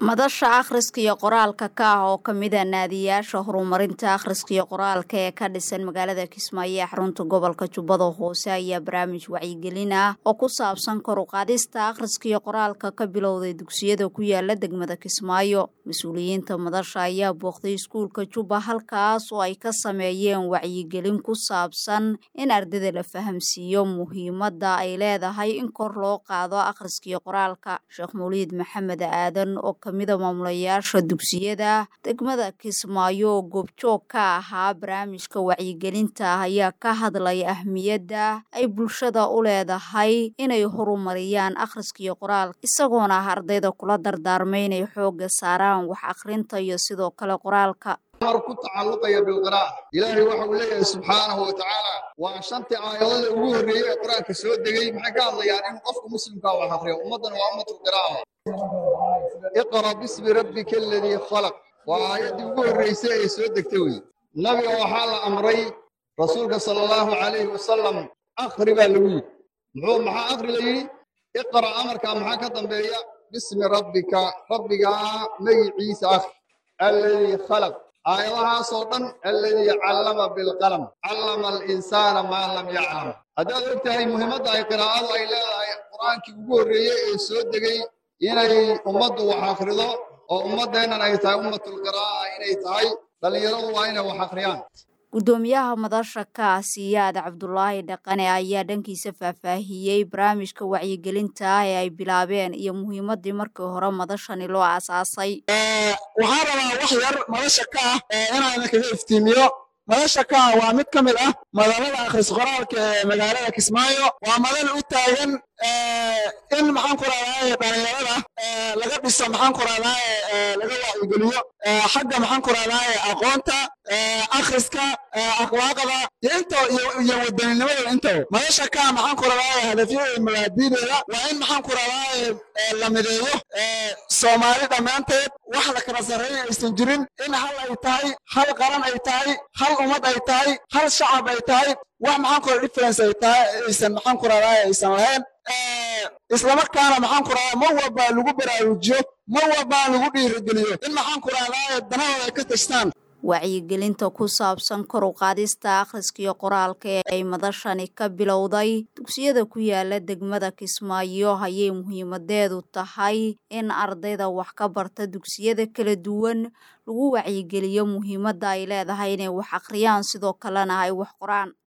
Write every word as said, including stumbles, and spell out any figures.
madasha akhriska iyo qoraalka ka ah oo kamid ah naadiyaasha horumarinta akhriska iyo qoraalka ee ka dhisan magaalada Kismaayo ee xarunta gobolka Jubbada Hoose ayaa barnaamij wacyigelin ah oo ku saabsan kor u qaadista akhriska iyo qoraalka ka bilowday dugsiyada ku yaala degmada Kismaayo. Mas'uuliyiinta madasha ayaa booqday iskuulka Jubba halkaas oo ay ka sameeyeen wacyigelin ku saabsan in ardayda la fahamsiiyo muhiimadda ay leedahay in kor loo qaado akhriska iyo qoraalka. Sheekh Mawlid Maxamed Aadan oo kamida maamulayaasha dugsiyada degmada Kismaayo oo goobjoog ka ahaa barnaamijka wacyigelinta ayaa ka hadlay ahmiyadda ay bulshada u leedahay inay horumariyaan akhriska iyo qoraalka isagoona ardayda kula dardaarmay inay xoogga saaraan wax akhrinta iyo sidoo kale qoraalka. ku tacalluqaya bil qiraa'ah ilaahay waxa uu leeyahay subhanahu wa ta'ala waa shantii aayadood ugu horeeyay ee quraanka soo degay maxay ka hadlayaan in qofka muslimka wax akhriyo ummadana waa ummatu qiraa'ah iqra bismi rabbika alladhi khalaq waa aayadii ugu horeysay ee soo degtay way nabiga waxa la amray rasuulka sallallahu alayhi wasallam akhri baa lagu yiri muxuu maxaa akhri la yiri iqra amarka maxaa ka dambeeya bismi rabbika rabbiga magaciisa akhri alladhi khalaq آياتها صوتاً الذي علم بالقلم علم الإنسان ما لم يعلم هذا وقتها مهمة أي قراءة أي لا القرآن كي يقول ريه السود دقي إنه أمد وحافظه وأمد هنا أيتها أمة القراءة إنه يتعي بل يروا أين وحافظيان gudoomiyaha madasha ka Siyaad Cabdullaahi Dhaqane ayaa dhankiisa faahfaahiyay barnaamijka wacyigelinta ee ay bilaabeen iyo muhiimadii markii hore madashani loo aasaasay. waxaan rabaa wax yar madasha ka inaan kaga iftiimiyo madasha ka waa mid kamid ah madalada akhris qoraalka ee magaalada Kismaayo waa madal u taagan in maxaan ku raadayay dhalinyarada laga dhiso maxaan ku raadayay laga wacyigeliyo xagga maxaan ku raadayay aqoonta akhriska akhlaaqda inta iyo wadaninimada inta madasha ka maxaan ku raadayay hadafyada mabaadi'da waa in maxaan ku raadayay la mideeyo Soomaali dhamaanteed wax la kala sareeyo aysan jirin in hal ay tahay hal qaran ay tahay hal ummad ay tahay hal shacab ay tahay wax maxaan ku difference ay tahay aysan maxaan ku raadayay aysan lahayn isla markaana maxaan ku raadayay mar walba lagu baraarujiyo mar walba lagu dhiirigeliyo in maxaan ku raadayay danahooda ka tashtaan wacyigelinta ku saabsan kor u qaadista akhriska iyo qoraalka ee ay madashani ka bilowday dugsiyada ku yaala degmada Kismaayo ayay muhiimadeedu tahay in ardayda wax ka barta dugsiyada kala duwan lagu wacyigeliyo muhiimadda ay leedahay inay wax akhriyaan sidoo kalena ay wax qoraan.